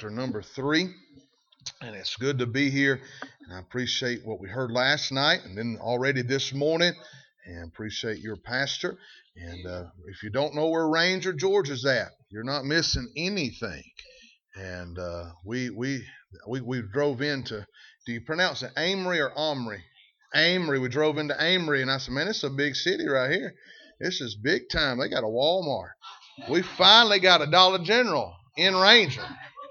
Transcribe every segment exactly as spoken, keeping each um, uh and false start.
chapter number three. And it's good to be here. And I appreciate what we heard last night and then already this morning. And appreciate your pastor. And uh, if you don't know where Ranger, Georgia's at, you're not missing anything. And uh, we, we we we drove into, do you pronounce it Amory or Omri? Amory. We drove into Amory, and I said, man, it's a big city right here. This is big time. They got a Walmart. We finally got a Dollar General in Ranger.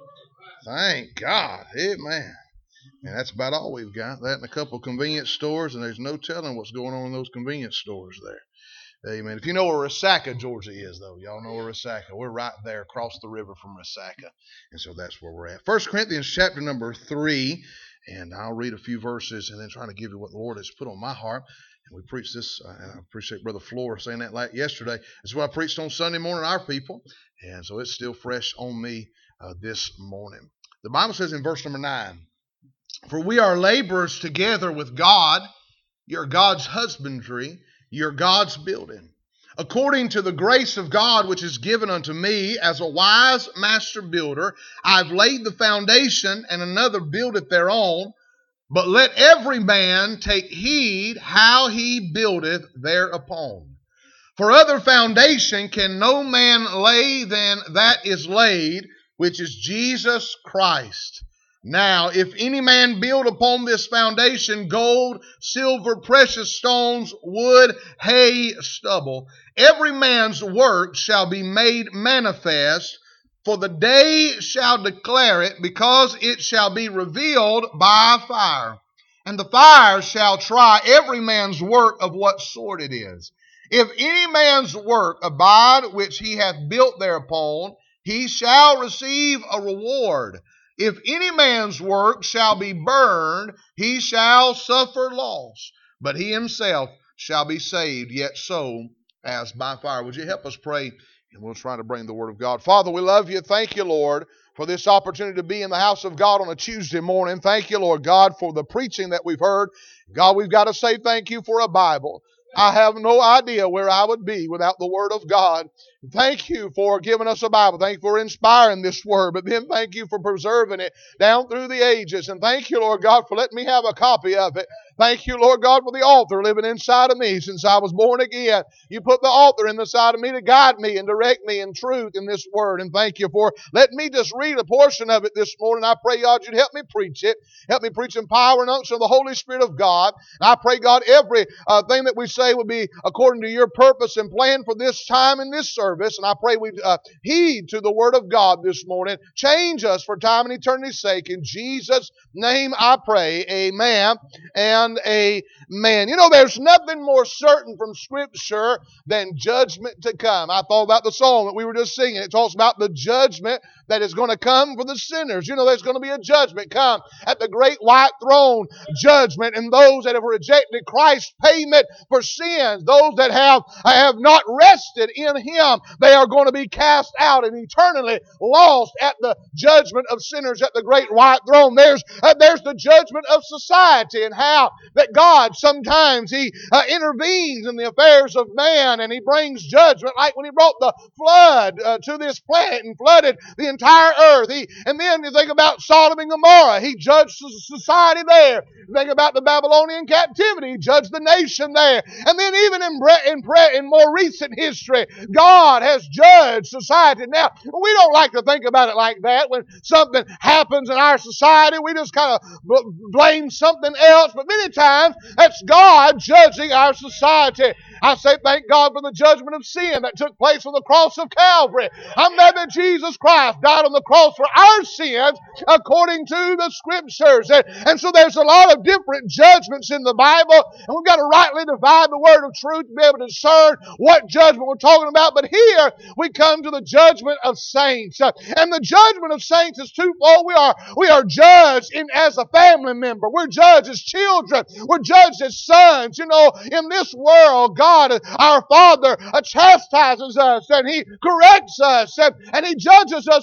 Thank God. Amen. And that's about all we've got. That and a couple of convenience stores, and there's no telling what's going on in those convenience stores there. Amen. If you know where Resaca, Georgia is, though, y'all know where Resaca. We're right there across the river from Resaca. And so that's where we're at. First Corinthians chapter number three. And I'll read a few verses and then try to give you what the Lord has put on my heart. And we preached this. Uh, I appreciate Brother Floor saying that like yesterday. That's what I preached on Sunday morning, our people. And so it's still fresh on me uh, this morning. The Bible says in verse number nine, for we are laborers together with God. You're God's husbandry. You're God's building. According to the grace of God which is given unto me as a wise master builder, I've laid the foundation, and another buildeth thereon. But let every man take heed how he buildeth thereupon. For other foundation can no man lay than that is laid, which is Jesus Christ. Now, if any man build upon this foundation gold, silver, precious stones, wood, hay, stubble, every man's work shall be made manifest, for the day shall declare it, because it shall be revealed by fire. And the fire shall try every man's work of what sort it is. If any man's work abide which he hath built thereupon, he shall receive a reward. If any man's work shall be burned, he shall suffer loss, but he himself shall be saved, yet so as by fire. Would you help us pray? And we'll try to bring the word of God. Father, we love you. Thank you, Lord, for this opportunity to be in the house of God on a Tuesday morning. Thank you, Lord God, for the preaching that we've heard. God, we've got to say thank you for a Bible. I have no idea where I would be without the Word of God. Thank you for giving us a Bible. Thank you for inspiring this Word. But then thank you for preserving it down through the ages. And thank you, Lord God, for letting me have a copy of it. Thank you, Lord God, for the author living inside of me since I was born again. You put the author in the side of me to guide me and direct me in truth in this Word. And thank you for letting me just read a portion of it this morning. I pray, God, you'd help me preach it. Help me preach in power and unction of the Holy Spirit of God. And I pray, God, every uh, thing that we say would be according to your purpose and plan for this time and this service. And I pray we uh, heed to the Word of God this morning. Change us for time and eternity's sake. In Jesus' name I pray. Amen and amen. You know, there's nothing more certain from Scripture than judgment to come. I thought about the song that we were just singing. It talks about the judgment that is going to come for the sinners. You know, there's going to be a judgment come at the great white throne judgment, and those that have rejected Christ's payment for sins, those that have, have not rested in Him, they are going to be cast out and eternally lost at the judgment of sinners at the great white throne. There's, uh, there's the judgment of society and how that God sometimes He uh, intervenes in the affairs of man and He brings judgment, like when He brought the flood uh, to this planet and flooded the entire earth. He, and then you think about Sodom and Gomorrah. He judged society there. You think about the Babylonian captivity. He judged the nation there. And then even in, in, in more recent history, God has judged society. Now, we don't like to think about it like that. When something happens in our society, we just kind of blame something else. But many times, that's God judging our society. I say thank God for the judgment of sin that took place on the cross of Calvary. I'm glad that Jesus Christ died on the cross for our sins according to the Scriptures. And, and so there's a lot of different judgments in the Bible, and we've got to rightly divide the word of truth to be able to discern what judgment we're talking about. But here we come to the judgment of saints. And the judgment of saints is twofold. We are, we are judged in, as a family member. We're judged as children. We're judged as sons. You know, in this world, God, our Father, chastises us and He corrects us and, and He judges us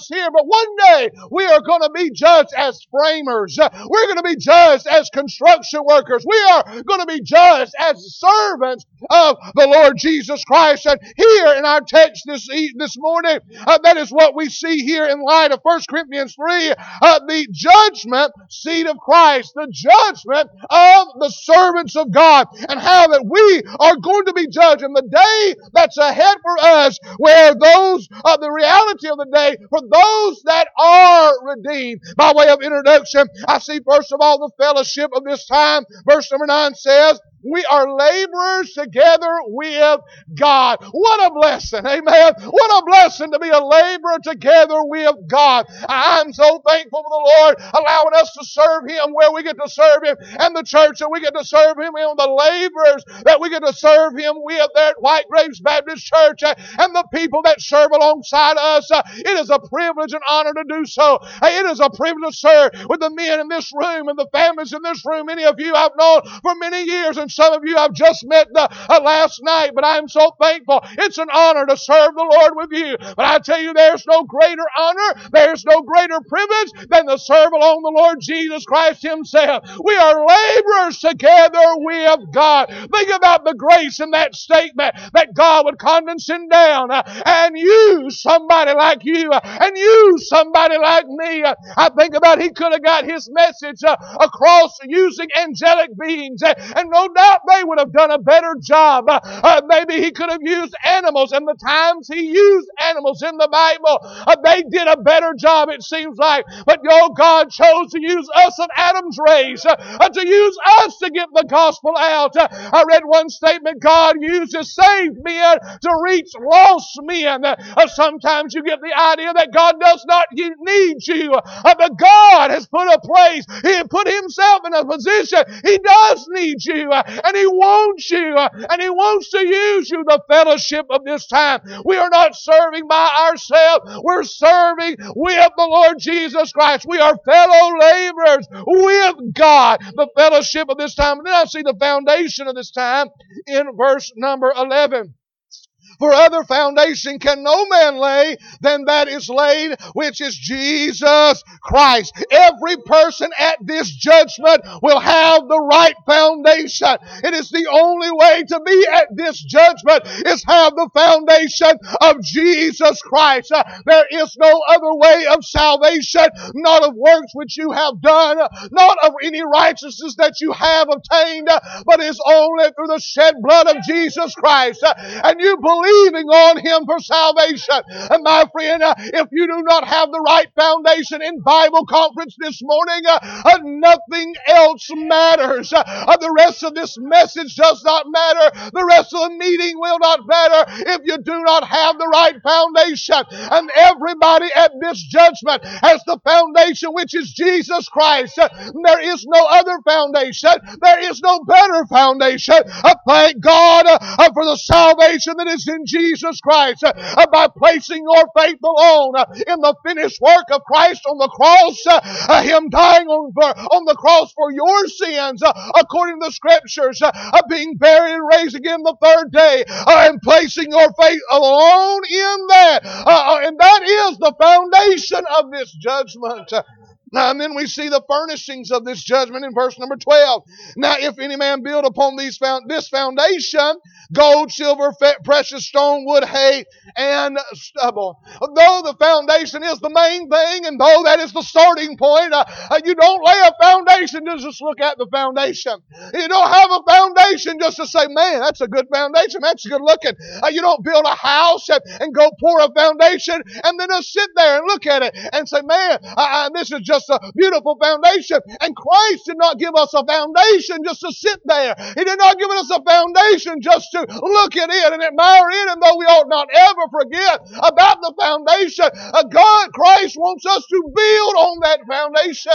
here, but one day we are going to be judged as framers. We're going to be judged as construction workers. We are going to be judged as servants of the Lord Jesus Christ. And here in our text this, this morning, uh, that is what we see here in light of First Corinthians three, uh, the judgment seat of Christ, the judgment of the servants of God, and how that we are going to be judged in the day that's ahead for us, where those, uh, the reality of the day, for those that are redeemed. By way of introduction, I see first of all the fellowship of this time. Verse number nine says, we are laborers together with God. What a blessing. Amen. What a blessing to be a laborer together with God. I'm so thankful for the Lord allowing us to serve Him where we get to serve Him, and the church that we get to serve Him in, the laborers that we get to serve Him with there at White Graves Baptist Church, and the people that serve alongside us. It is a privilege and honor to do so. It is a privilege to serve with the men in this room and the families in this room. Many of you I've known for many years, and some of you I've just met the, uh, last night, but I'm so thankful. It's an honor to serve the Lord with you. But I tell you, there's no greater honor, there's no greater privilege than to serve along the Lord Jesus Christ Himself. We are laborers together with God. Think about the grace in that statement, that God would condescend down uh, and use somebody like you uh, and use somebody like me. Uh, I think about He could have got His message uh, across using angelic beings, uh, and no doubt they would have done a better job. Uh, uh, maybe He could have used animals, and the times He used animals in the Bible, uh, they did a better job, it seems like. But oh, God chose to use us of Adam's race, uh, uh, to use us to get the gospel out. Uh, I read one statement, God uses saved men to reach lost men. Uh, uh, sometimes you get the idea that God does not need you, uh, but God has put a place, He put Himself in a position, He does need you, uh, and He wants you, uh, and He wants to use you. The fellowship of this time. We are not serving by ourselves. We're serving with the Lord Jesus Christ. We are fellow laborers with God. The fellowship of this time. And then I see the foundation of this time in verse number eleven. For other foundation can no man lay than that is laid, which is Jesus Christ. Every person at this judgment will have the right foundation. It is the only way to be at this judgment is have the foundation of Jesus Christ. Uh, there is no other way of salvation, not of works which you have done, not of any righteousness that you have obtained, uh, but is only through the shed blood of Jesus Christ. Uh, and you believe Believing on Him for salvation. And my friend, uh, if you do not have the right foundation in Bible conference this morning, uh, uh, nothing else matters. Uh, uh, the rest of this message does not matter. The rest of the meeting will not matter if you do not have the right foundation. And everybody at this judgment has the foundation, which is Jesus Christ. Uh, there is no other foundation. There is no better foundation. Uh, thank God uh, uh, for the salvation that is in Jesus Christ, uh, by placing your faith alone uh, in the finished work of Christ on the cross, uh, uh, Him dying on, for, on the cross for your sins, uh, according to the Scriptures, uh, uh, being buried and raised again the third day, uh, and placing your faith alone in that. Uh, and that is the foundation of this judgment. Uh, Now, and then we see the furnishings of this judgment in verse number twelve. Now, if any man build upon these found, this foundation, gold, silver, precious stone, wood, hay, and stubble. Though the foundation is the main thing, and though that is the starting point, uh, uh, you don't lay a foundation to just look at the foundation. You don't have a foundation just to say, man, that's a good foundation. That's good looking. Uh, you don't build a house and, and go pour a foundation and then just sit there and look at it and say, man, uh, this is just a beautiful foundation. And Christ did not give us a foundation just to sit there. He did not give us a foundation just to look at it and admire it, and though we ought not ever forget about the foundation, uh, God, Christ wants us to build on that foundation.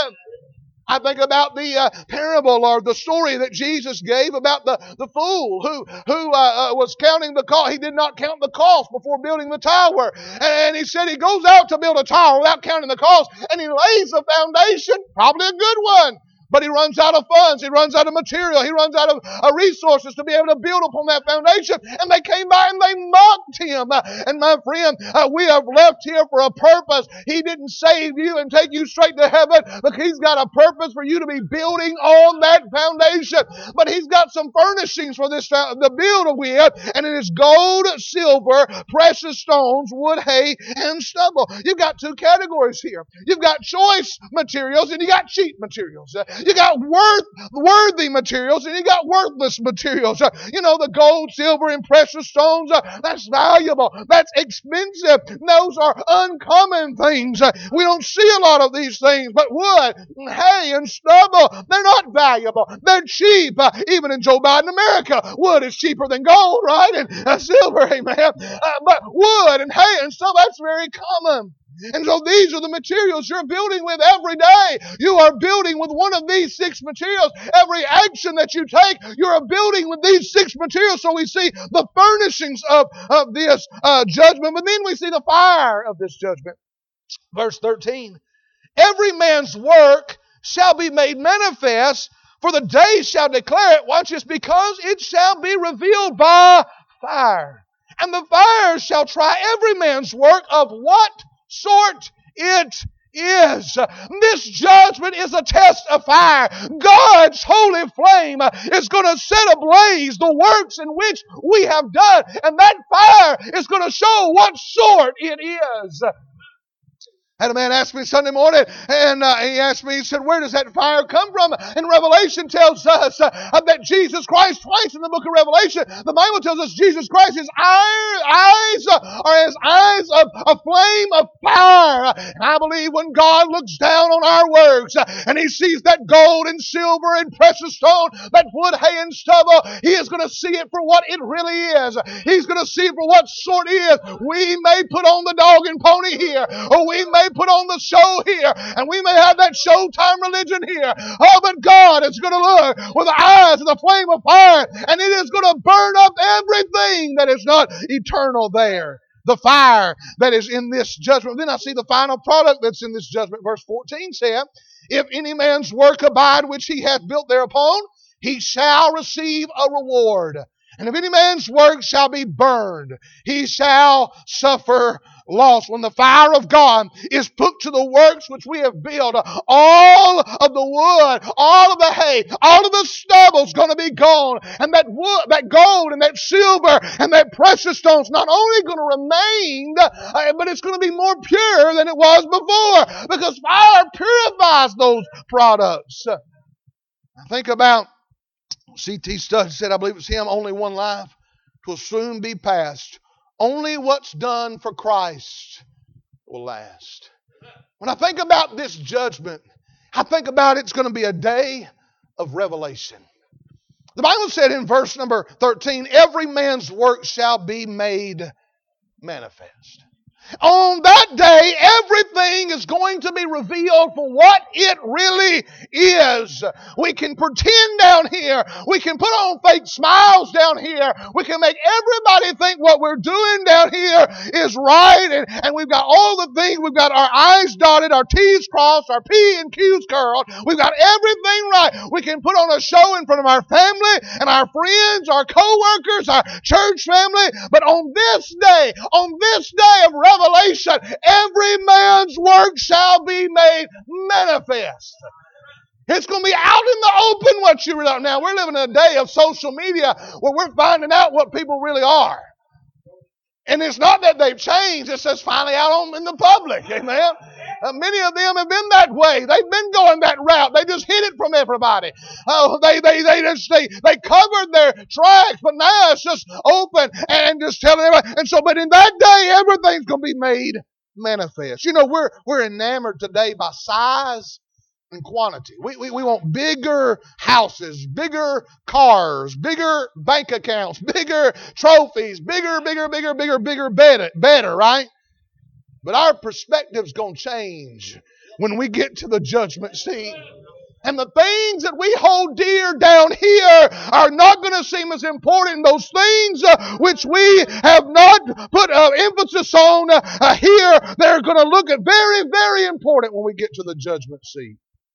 I think about the uh, parable or the story that Jesus gave about the, the fool who who uh, uh, was counting the cost. He did not count the cost before building the tower. And, and he said he goes out to build a tower without counting the cost, and he lays a foundation, probably a good one. but he runs out of funds. He runs out of material. He runs out of uh, resources to be able to build upon that foundation. And they came by and they mocked him. Uh, and my friend, uh, we have left here for a purpose. He didn't save you and take you straight to heaven. Look, he's got a purpose for you to be building on that foundation. But he's got some furnishings for this uh, the build with, and it is gold, silver, precious stones, wood, hay, and stubble. You've got two categories here. You've got choice materials and you got cheap materials. Uh, you got worth worthy materials and you got worthless materials. Uh, you know, the gold, silver, and precious stones, uh, that's valuable. That's expensive. Those are uncommon things. Uh, we don't see a lot of these things, but wood, hay, and stubble, they're not valuable. They're cheap. Uh, even in Joe Biden America, wood is cheaper than gold, right? And uh, silver, amen. Uh, but wood and hay and stuff, that's very common. And so these are the materials you're building with every day. You are building with one of these six materials. Every action that you take, you're building with these six materials. So we see the furnishings of, of this uh, judgment, but then we see the fire of this judgment. Verse thirteen, every man's work shall be made manifest, for the day shall declare it, watch this, because it shall be revealed by fire. And the fire shall try every man's work of what sort it is. This judgment is a test of fire. God's holy flame is going to set ablaze the works in which we have done. And that fire is going to show what sort it is. I had a man ask me Sunday morning, and uh, he asked me, he said, where does that fire come from? And Revelation tells us uh, that Jesus Christ, twice in the book of Revelation, the Bible tells us Jesus Christ, his eyes are as eyes of a flame of fire. And I believe when God looks down on our works, uh, and he sees that gold and silver and precious stone, that wood, hay, and stubble, he is going to see it for what it really is. He's going to see it for what sort it is. We may put on the dog and pony here, or we may put on the show here, and we may have that showtime religion here. Oh, but God is going to look with the eyes of the flame of fire, and it is going to burn up everything that is not eternal there. The fire that is in this judgment. Then I see the final product that's in this judgment. Verse fourteen said, if any man's work abide which he hath built thereupon, he shall receive a reward. And if any man's work shall be burned, he shall suffer loss. When the fire of God is put to the works which we have built, all of the wood, all of the hay, all of the stubble is going to be gone. And that wood, that gold and that silver and that precious stones not only going to remain, but it's going to be more pure than it was before, because fire purifies those products. Now think about C T Studd said, I believe it's him, only one life will soon be past. Only what's done for Christ will last. When I think about this judgment, I think about it's going to be a day of revelation. The Bible said in verse number thirteen, every man's work shall be made manifest. On that day, everything is going to be revealed for what it really is. We can pretend down here. We can put on fake smiles down here. We can make everybody think what we're doing down here is right. And, and we've got all the things. We've got our I's dotted, our T's crossed, our P and Q's curled. We've got everything right. We can put on a show in front of our family and our friends, our co-workers, our church family. But on this day, on this day of revelation, Revelation, every man's work shall be made manifest. It's going to be out in the open what you read. Now, we're living in a day of social media where we're finding out what people really are. And it's not that they've changed, it's just finally out on, in the public. Amen. Uh, many of them have been that way. They've been going that route. They just hid it from everybody. Oh, they they they just they, they covered their tracks, but now it's just open and just telling everybody. And so, but in that day, everything's going to be made manifest. You know, we're we're enamored today by size and quantity. We, we we want bigger houses, bigger cars, bigger bank accounts, bigger trophies, bigger, bigger, bigger, bigger, bigger, better, better, right? But our perspective's going to change when we get to the judgment seat. And the things that we hold dear down here are not going to seem as important. Those things uh, which we have not put uh, emphasis on uh, here, they're going to look at very, very important when we get to the judgment seat.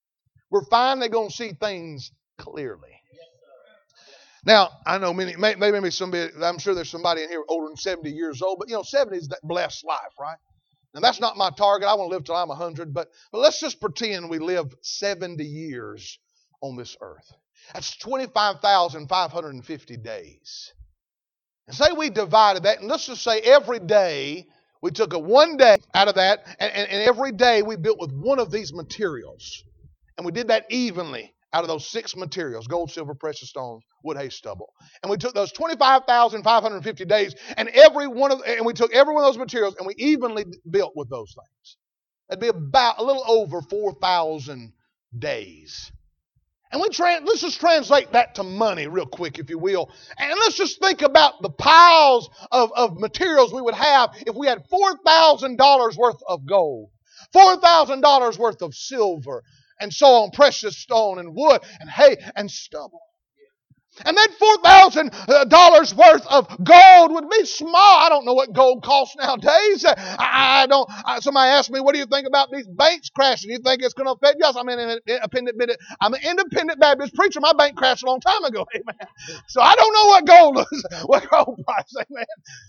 we're finally going to see things clearly. Now, I know many, maybe somebody, I'm sure there's somebody in here older than seventy years old, but you know, seventy is that blessed life, right? Now, that's not my target. I want to live till I'm one hundred, but, but let's just pretend we live seventy years on this earth. That's twenty-five thousand five hundred fifty days. And say we divided that, and let's just say every day we took a one day out of that, and, and, and every day we built with one of these materials. And we did that evenly out of those six materials: gold, silver, precious stones, wood, hay, stubble. And we took those twenty-five thousand five hundred fifty days, and every one of, and we took every one of those materials, and we evenly built with those things. That'd be about a little over four thousand days. And we tra- let's just translate that to money real quick, if you will. And let's just think about the piles of, of materials we would have if we had four thousand dollars worth of gold, four thousand dollars worth of silver, and so on, precious stone and wood and hay and stubble. And that four thousand dollars worth of gold would be small. I don't know what gold costs nowadays. I, I don't. I, somebody asked me, what do you think about these banks crashing? You think it's going to affect you? Yes, I'm an independent, I'm an independent Baptist preacher. My bank crashed a long time ago. Amen. So I don't know what gold is, what gold price. Amen.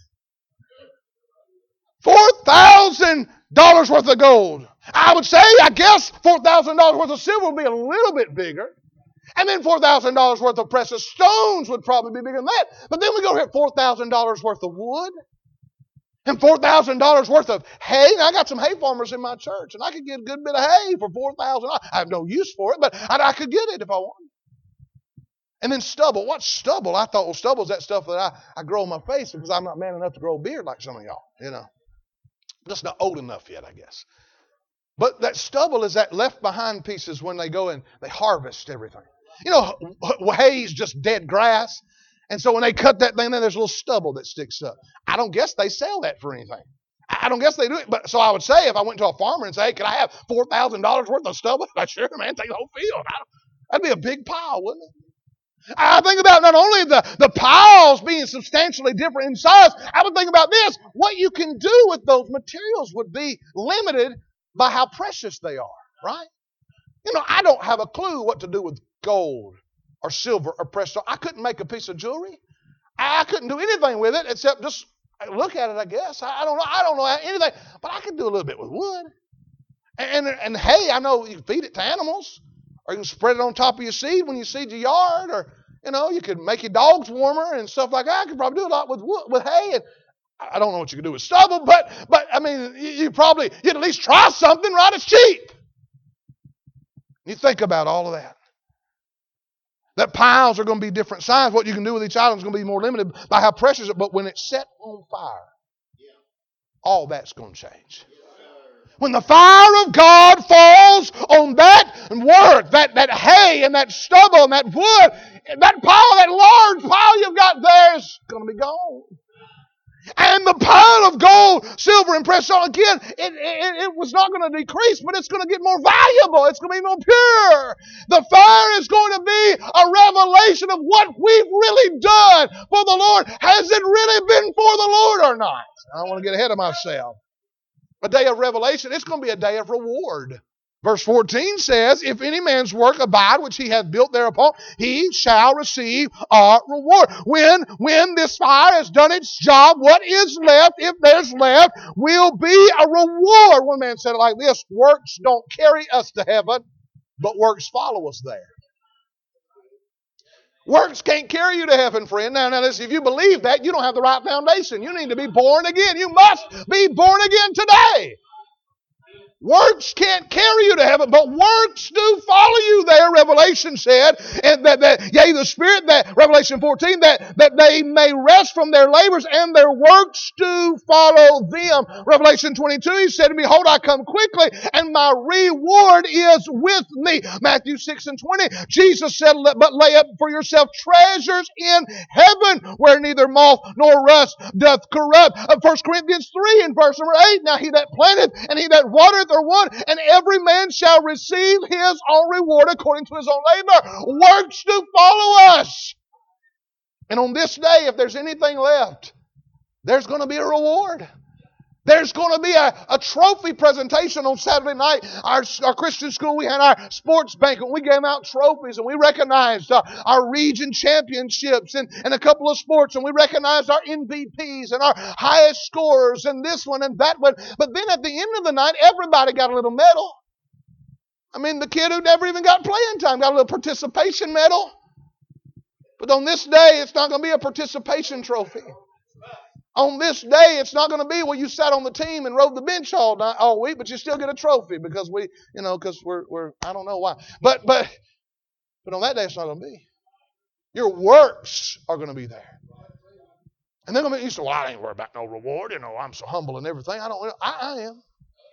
four thousand dollars worth of gold. I would say, I guess, four thousand dollars worth of silver would be a little bit bigger. And then four thousand dollars worth of precious stones would probably be bigger than that. But then we go here, four thousand dollars worth of wood. And four thousand dollars worth of hay. Now, I got some hay farmers in my church, and I could get a good bit of hay for four thousand dollars. I have no use for it, but I, I could get it if I wanted. And then stubble. What's stubble? I thought, well, stubble is that stuff that I, I grow on my face because I'm not man enough to grow a beard like some of y'all, you know. Just not old enough yet, I guess. But that stubble is that left behind pieces when they go and they harvest everything. You know, hay is just dead grass. And so when they cut that thing, then there's a little stubble that sticks up. I don't guess they sell that for anything. I don't guess they do it. But so I would say, if I went to a farmer and say, hey, can I have four thousand dollars worth of stubble? I sure, man, take the whole field. That'd be a big pile, wouldn't it? I think about not only the, the piles being substantially different in size, I would think about this. What you can do with those materials would be limited by how precious they are, right? You know, I don't have a clue what to do with gold or silver or precious. I couldn't make a piece of jewelry. I couldn't do anything with it except just look at it, I guess. I don't know. I don't know anything, but I could do a little bit with wood. And, and, and hay, I know you can feed it to animals, or you can spread it on top of your seed when you seed your yard, or, you know, you could make your dogs warmer and stuff like that. I could probably do a lot with wood, with hay. And I don't know what you could do with stubble, but, but I mean, you, you probably, you'd at least try something, right? It's cheap. You think about all of that. That piles are going to be different size. What you can do with each item is going to be more limited by how precious it is. But when it's set on fire, all that's going to change. When the fire of God falls on that work, that, that hay and that stubble and that wood, that pile, that large pile you've got there is going to be gone. And the pile of gold, silver, and precious stone, again, it, it, it was not going to decrease, but it's going to get more valuable. It's going to be more pure. The fire is going to be a revelation of what we've really done for the Lord. Has it really been for the Lord or not? I don't want to get ahead of myself. A day of revelation, it's going to be a day of reward. Verse fourteen says, if any man's work abide, which he hath built thereupon, he shall receive a reward. When, when this fire has done its job, what is left, if there's left, will be a reward. One man said it like this: works don't carry us to heaven, but works follow us there. Works can't carry you to heaven, friend. Now, now listen, if you believe that, you don't have the right foundation. You need to be born again. You must be born again today. Works can't carry you to heaven, but works do follow you there, Revelation said. And that, that yea, the Spirit, that Revelation fourteen, that, that they may rest from their labors, and their works do follow them. Revelation twenty-two, he said, behold, I come quickly, and my reward is with me. Matthew six and twenty, Jesus said, but lay up for yourself treasures in heaven, where neither moth nor rust doth corrupt. First Corinthians three and verse number eight, now he that planteth and he that watereth are one, and every man shall receive his own reward according to his own labor. Works do follow us. And on this day, if there's anything left, there's going to be a reward. There's going to be a, a trophy presentation on Saturday night. Our, our Christian school, we had our sports banquet. We gave out trophies and we recognized uh, our region championships and, and a couple of sports. And we recognized our M V Ps and our highest scorers and this one and that one. But then at the end of the night, everybody got a little medal. I mean, the kid who never even got playing time got a little participation medal. But on this day, it's not going to be a participation trophy. On this day, it's not going to be, well, you sat on the team and rode the bench all night, all week, but you still get a trophy because we, you know, because we're, we're, I don't know why. But, but, but on that day, it's not going to be. Your works are going to be there. And they're going to be, you say, well, I ain't worried about no reward. You know, I'm so humble and everything. I don't, I, I am.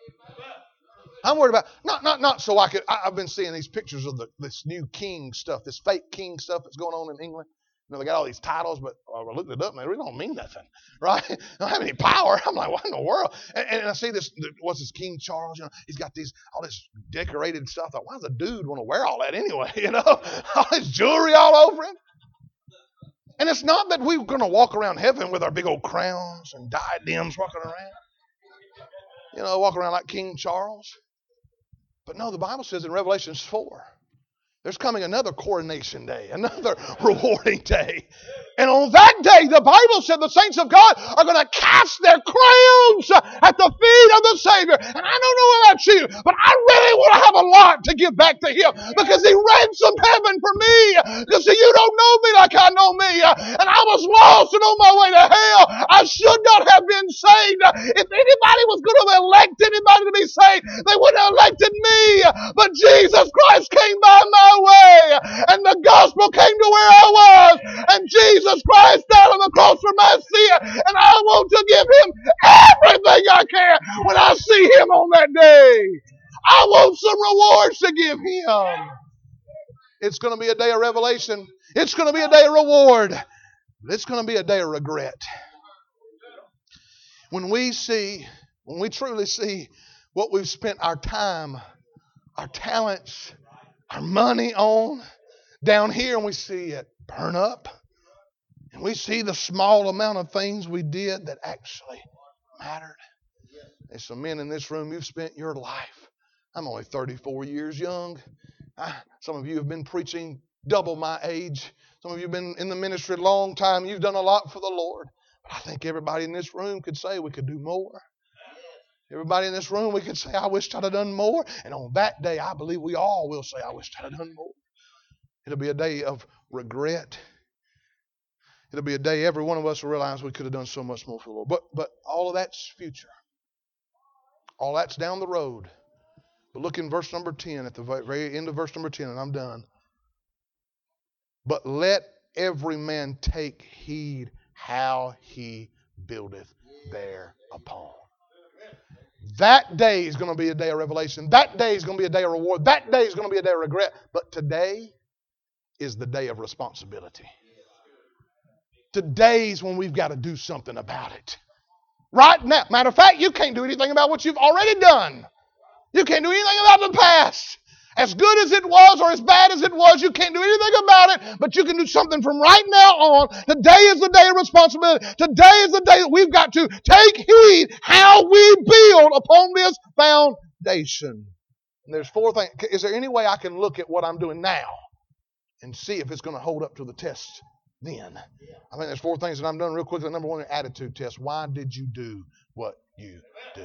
I'm worried about, not, not, not so I could, I, I've been seeing these pictures of the, this new king stuff, this fake king stuff that's going on in England. You know, they got all these titles, but I looked it up and they really don't mean nothing, right? They don't have any power. I'm like, what in the world? And, and I see this, what's this, King Charles, you know, he's got these, all this decorated stuff. I thought, why does a dude want to wear all that anyway? You know, all this jewelry all over him. And it's not that we're going to walk around heaven with our big old crowns and diadems walking around. You know, walk around like King Charles. But no, the Bible says in Revelation four, there's coming another coronation day, another rewarding day. And on that day, the Bible said the saints of God are going to cast their crowns at the feet of the Savior. And I don't know about you, but I really want to have a lot to give back to Him because He ransomed heaven for me. Because you don't know me like I know me. And I was lost and on my way to hell. I should not have been saved. If anybody was going to elect anybody to be saved, they wouldn't have elected me. But Jesus Christ came by my way. And the gospel came to where I was. And Jesus Christ died on the cross for my sin. And I want to give Him everything I can when I see Him on that day. I want some rewards to give Him. It's going to be a day of revelation. It's going to be a day of reward. But it's going to be a day of regret. When we see, when we truly see what we've spent our time, our talents, our money on down here, and we see it burn up. And we see the small amount of things we did that actually mattered. There's some men in this room, you've spent your life. I'm only thirty-four years young. I, some of you have been preaching double my age. Some of you have been in the ministry a long time. You've done a lot for the Lord. But I think everybody in this room could say we could do more. Everybody in this room, we could say, I wish I'd have done more. And on that day, I believe we all will say, I wish I'd have done more. It'll be a day of regret. It'll be a day every one of us will realize we could have done so much more for the Lord. But, but all of that's future. All that's down the road. But look in verse number ten, at the very end of verse number ten, and I'm done. But let every man take heed how he buildeth thereupon. That day is going to be a day of revelation. That day is going to be a day of reward. That day is going to be a day of regret. But today is the day of responsibility. Today's when we've got to do something about it. Right now. Matter of fact, you can't do anything about what you've already done. You can't do anything about the past. As good as it was or as bad as it was, you can't do anything about it, but you can do something from right now on. Today is the day of responsibility. Today is the day that we've got to take heed how we build upon this foundation. And there's four things. Is there any way I can look at what I'm doing now and see if it's going to hold up to the test then? I think there's four things that I'm doing real quickly. Number one, an attitude test. Why did you do what you do?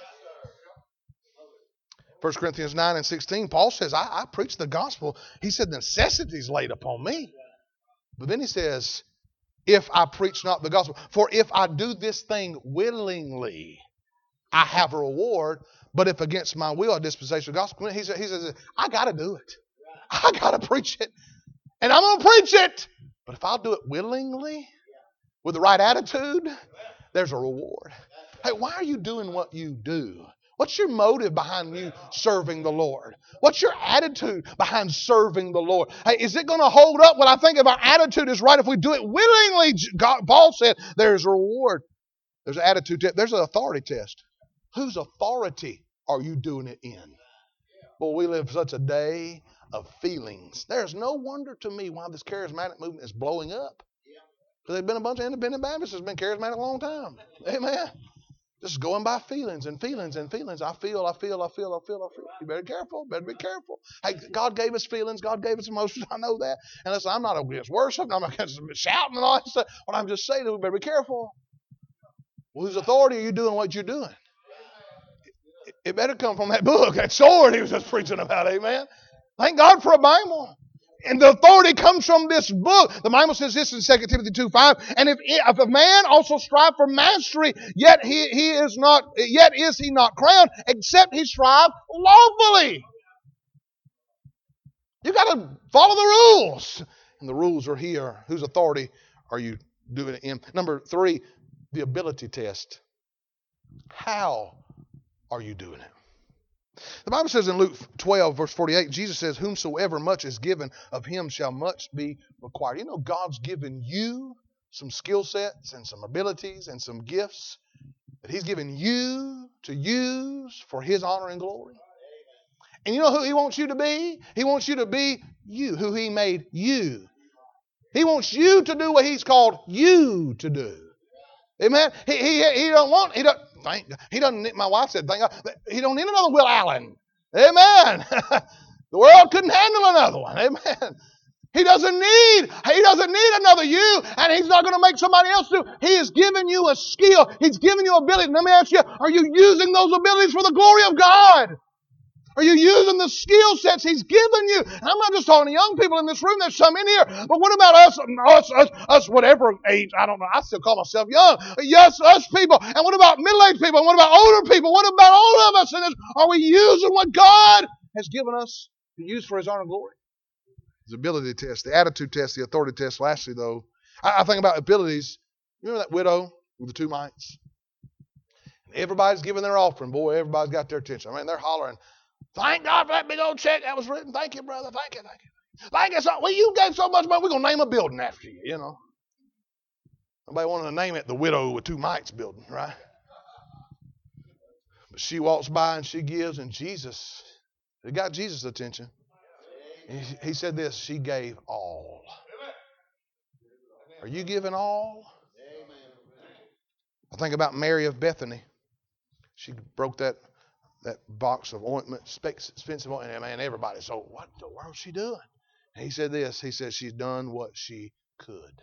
First Corinthians nine and sixteen, Paul says, I, I preach the gospel. He said, necessity is laid upon me. But then he says, if I preach not the gospel, for if I do this thing willingly, I have a reward. But if against my will I dispense the gospel, he says, he says I got to do it. I got to preach it. And I'm going to preach it. But if I'll do it willingly, with the right attitude, there's a reward. Hey, why are you doing what you do? What's your motive behind you serving the Lord? What's your attitude behind serving the Lord? Hey, is it going to hold up? Well, I think if our attitude is right, if we do it willingly, God, Paul said, there's a reward. There's an attitude test. There's an authority test. Whose authority are you doing it in? Well, we live such a day of feelings. There's no wonder to me why this charismatic movement is blowing up. Because there's been a bunch of independent Baptists that's been charismatic a long time. Amen. Just going by feelings and feelings and feelings. I feel, I feel, I feel, I feel, I feel. You better be careful. Better be careful. Hey, God gave us feelings. God gave us emotions. I know that. And listen, I'm not against worship. I'm not against shouting and all that stuff. What I'm just saying is we better be careful. Well, whose authority are you doing what you're doing? It, it better come from that book, that sword he was just preaching about. Amen. Thank God for a Bible. And the authority comes from this book. The Bible says this in Second Timothy two five. And if, if a man also strive for mastery, yet he, he is not, yet is he not crowned, except he strive lawfully. You got to follow the rules. And the rules are here. Whose authority are you doing it in? Number three, the ability test. How are you doing it? The Bible says in Luke twelve, verse forty-eight, Jesus says, whomsoever much is given, of him shall much be required. You know, God's given you some skill sets and some abilities and some gifts that he's given you to use for his honor and glory. And you know who he wants you to be? He wants you to be you, who he made you. He wants you to do what he's called you to do. Amen. He, he, he don't want, he don't, thank God. He doesn't need, my wife said, thank God, he don't need another Will Allen. Amen. The world couldn't handle another one. Amen. He doesn't need, he doesn't need another you, and he's not going to make somebody else do. He has given you a skill. He's given you ability. Let me ask you, are you using those abilities for the glory of God? Are you using the skill sets he's given you? And I'm not just talking to young people in this room. There's some in here. But what about us, us, us, us, whatever age? I don't know. I still call myself young. Yes, us people. And what about middle-aged people? And what about older people? What about all of us in this? Are we using what God has given us to use for his honor and glory? The ability test, the attitude test, the authority test. Lastly, though, I, I think about abilities. You remember that widow with the two mites? Everybody's giving their offering. Boy, everybody's got their attention. I mean, they're hollering, thank God for that big old check that was written. Thank you, brother. Thank you, thank you. Thank you. So, well, you gave so much money, we're going to name a building after you, you know. Nobody wanted to name it the widow with two mites building, right? But she walks by and she gives, and Jesus, it got Jesus' attention. He, he said this, she gave all. Are you giving all? I think about Mary of Bethany. She broke that that box of ointment, expensive ointment, and man, everybody. So what the world is she doing? And he said this. He said she's done what she could.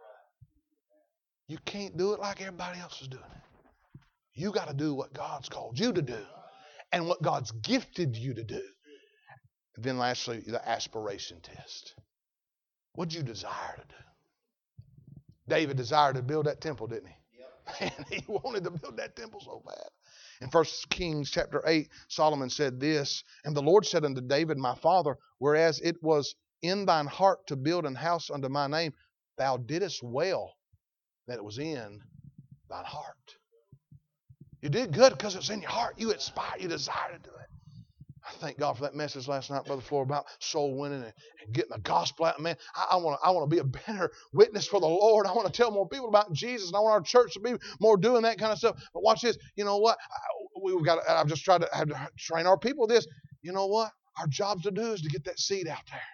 You can't do it like everybody else is doing it. You got to do what God's called you to do and what God's gifted you to do. And then lastly, the aspiration test. What did you desire to do? David desired to build that temple, didn't he? Yep. Man, he wanted to build that temple so bad. In First Kings chapter eight, Solomon said this, and the Lord said unto David, my father, whereas it was in thine heart to build an house unto my name, thou didst well that it was in thine heart. You did good because it's in your heart. You aspire, you desire to do it. I thank God for that message last night, Brother Floyd, about soul winning and, and getting the gospel out. Man, I, I want to I want to be a better witness for the Lord. I want to tell more people about Jesus, and I want our church to be more doing that kind of stuff. But watch this. You know what? I, we've got. To, I've just tried to, have to train our people this. You know what? Our job to do is to get that seed out there.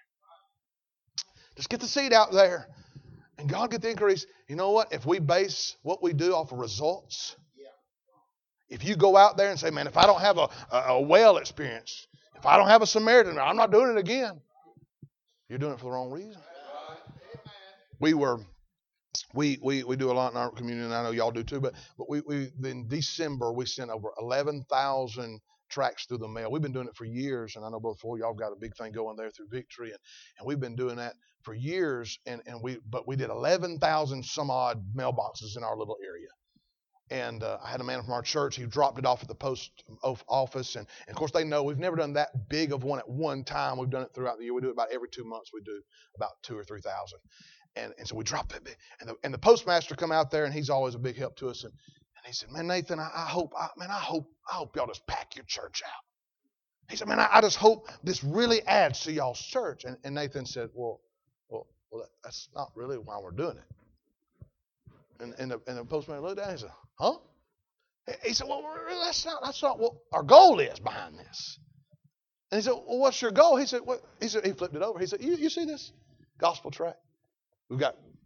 Just get the seed out there, and God get the increase. You know what? If we base what we do off of results. If you go out there and say, man, if I don't have a, a, a well experience, if I don't have a Samaritan, I'm not doing it again. You're doing it for the wrong reason. We were, we we we do a lot in our community, and I know y'all do too, but, but we, we in December, we sent over eleven thousand tracts through the mail. We've been doing it for years, and I know both of y'all got a big thing going there through Victory, and, and we've been doing that for years, and, and we but we did eleven thousand some odd mailboxes in our little area. And uh, I had a man from our church. He dropped it off at the post office. And, and, of course, they know we've never done that big of one at one time. We've done it throughout the year. We do it about every two months. We do about two or three thousand. And, and so we dropped it. And the, and the postmaster come out there, and he's always a big help to us. And, and he said, man, Nathan, I, I hope, I, man, I hope, I hope y'all just pack your church out. He said, man, I, I just hope this really adds to y'all's church. And, and Nathan said, well, well, well, that's not really why we're doing it. And, and, the, and the postman looked at him and said, huh? He said, well, that's not, that's not what our goal is behind this. And he said, well, what's your goal? He said, what? He said, he flipped it over. He said, you, you see this gospel tract? We've got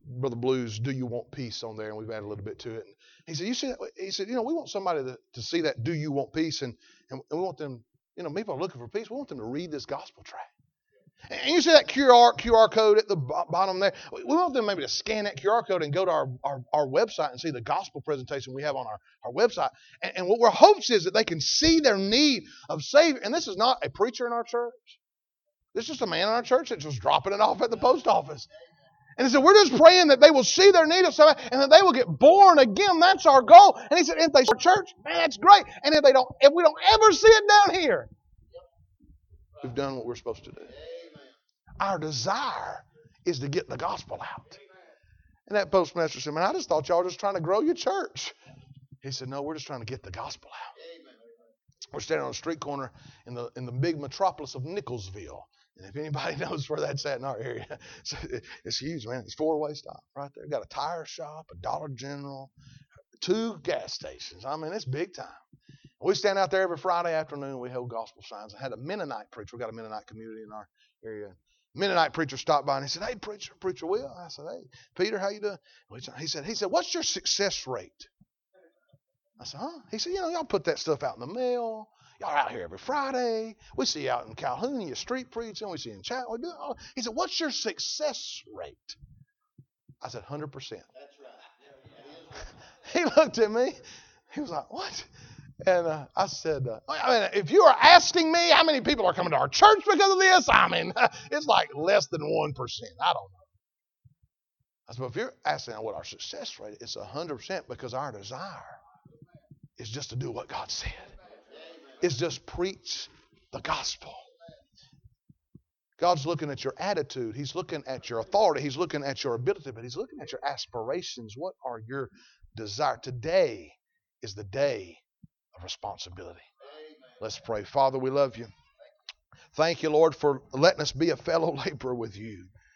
Brother Blue's "Do You Want Peace" on there, and we've added a little bit to it. And he said, "You see that?" He said, "You know, we want somebody to, to see that "Do You Want Peace," and, and we want them. You know, people are looking for peace. We want them to read this gospel tract. And you see that Q R Q R code at the bottom there. We want them maybe to scan that Q R code and go to our, our, our website and see the gospel presentation we have on our, our website. And, and what our hopes is that they can see their need of Savior. And this is not a preacher in our church. This is just a man in our church that's just dropping it off at the post office. And he said, we're just praying that they will see their need of somebody and that they will get born again. That's our goal. And he said, if they start church, man, that's great. And if they don't, if we don't ever see it down here, we've done what we're supposed to do. Our desire is to get the gospel out. And that postmaster said, man, I just thought y'all were just trying to grow your church. He said, no, we're just trying to get the gospel out. We're standing on a street corner in the in the big metropolis of Nicholsville. And if anybody knows where that's at in our area, it's huge, man. It's four-way stop right there. Got a tire shop, a Dollar General, two gas stations. I mean, it's big time. We stand out there every Friday afternoon. We hold gospel signs. I had a Mennonite preacher. We've got a Mennonite community in our area. Mennonite preacher stopped by and he said, hey, preacher, preacher Will. I said, hey, Peter, how you doing? He said, he said, what's your success rate? I said, huh? He said, you know, y'all put that stuff out in the mail. Y'all are out here every Friday. We see you out in Calhoun, you street preaching. We see you in chat. We do all. He said, what's your success rate? I said, one hundred percent. That's right. He looked at me. He was like, what? And uh, I said, uh, I mean, if you are asking me how many people are coming to our church because of this, I mean, it's like less than one percent. I don't know. I said, well, if you're asking what our success rate is, it's one hundred percent because our desire is just to do what God said. It's just preach the gospel. God's looking at your attitude. He's looking at your authority. He's looking at your ability, but He's looking at your aspirations. What are your desires? Today is the day of responsibility. Let's pray. Father, we love you. Thank you, Lord, for letting us be a fellow laborer with you.